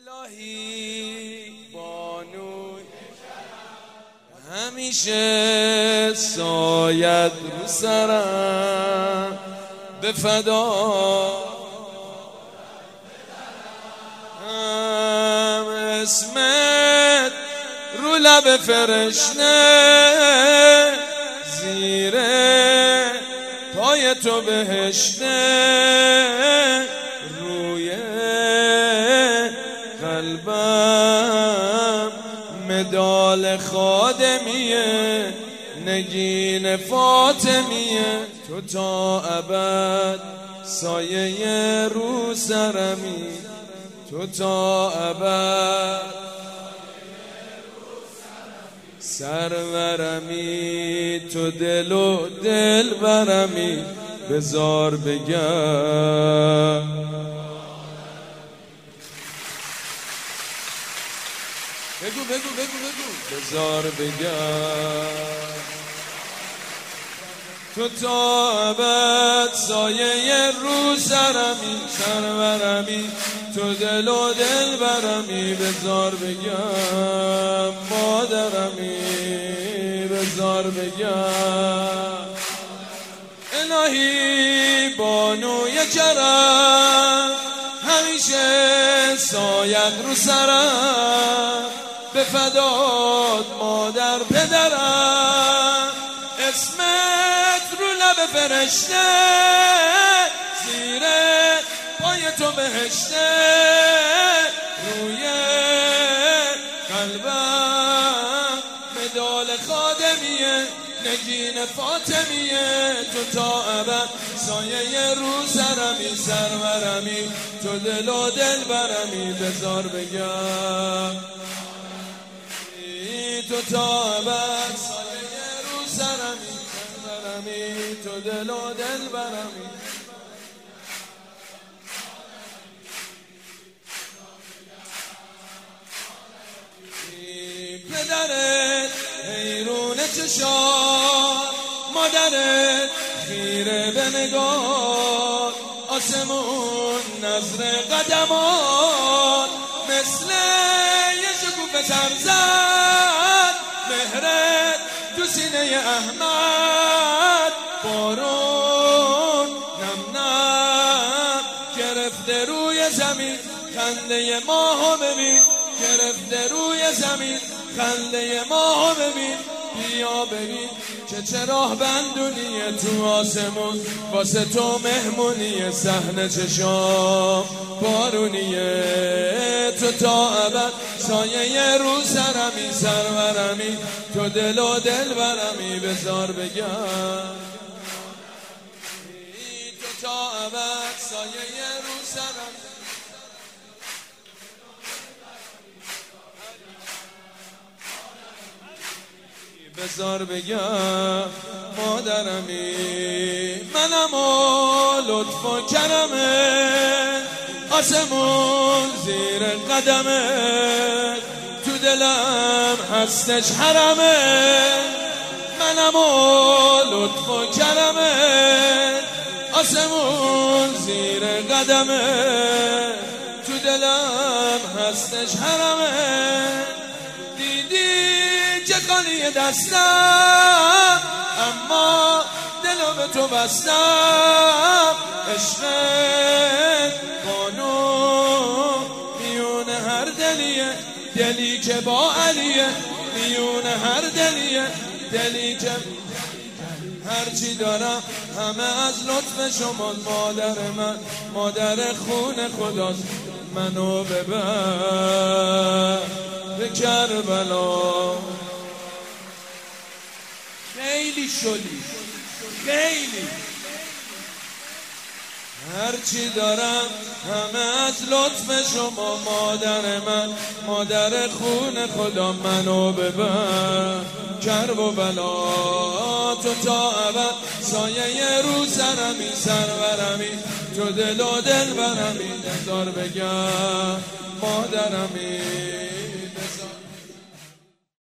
الهی بانوی همیشه سایت رو سرم به فدا اسمت رو لب فرشته زیر پای تو بهشته روی قلبم مدال خادمیه نگین فاطمیه تو تا ابد سایه رو سرمی تو تا ابد سرورمی تو دل و دل برمی بزار بگم بگو بزار بگم تو تا ابد سایه رو سرمی سرورمی تو دل و دل برمی بزار بگم مادرمی بزار بگم الهی بانوی کرم همیشه سایت رو سرم به فدات مادر پدرم اسمت رو لب فرشته زیر پای تو بهشته روی قلبم مدال خادمیه نگین فاطمیه تو تا ابد سایه رو سرمی سرورمی تو دل و دل برمی بزار بگم تو تا ابد سایه رو سرمی سرورمی تو دل و دل برمی پدرت حیرون چشات مادرت خیره به نگاه آسمون نظر قدمات مثل یه شکوفه سرزد مهرت تو سینه احمد بارون نم نم گرفته روی زمین خنده ماهو ببین گرفته روی زمین خنده ماهو ببین بیا ببین که چرا بندونیه تو آسمون واسه تو مهمونیه صحنه چشام بارونیه تو تا ابد سایه رو سرمی سرورمی تو دل و دل برمی بزار بگم تو تا ابد سایه رو سرمی بزار بگم مادرمی منم و لطف و کرمه آسمون زیر قدمه تو دلم هستش حرمه منم و لطف و کرمه آسمون زیر قدمه تو دلم هستش حرمه چه خالی دستم اما دلو به تو بستم عشق بانو میون هر دلیه دلی که با علیه میون هر دلیه دلی که هرچی دارم همه از لطف شما مادر من مادر خون خداست منو ببر به کربلا خیلی شدی خیلی هرچی دارم همه از لطف شما مادر من مادر خون خدا منو ببر کرب و بلا تو تا ابد سایه رو سرمی سرورمی تو دل و دل برمی بزار بگم مادرمی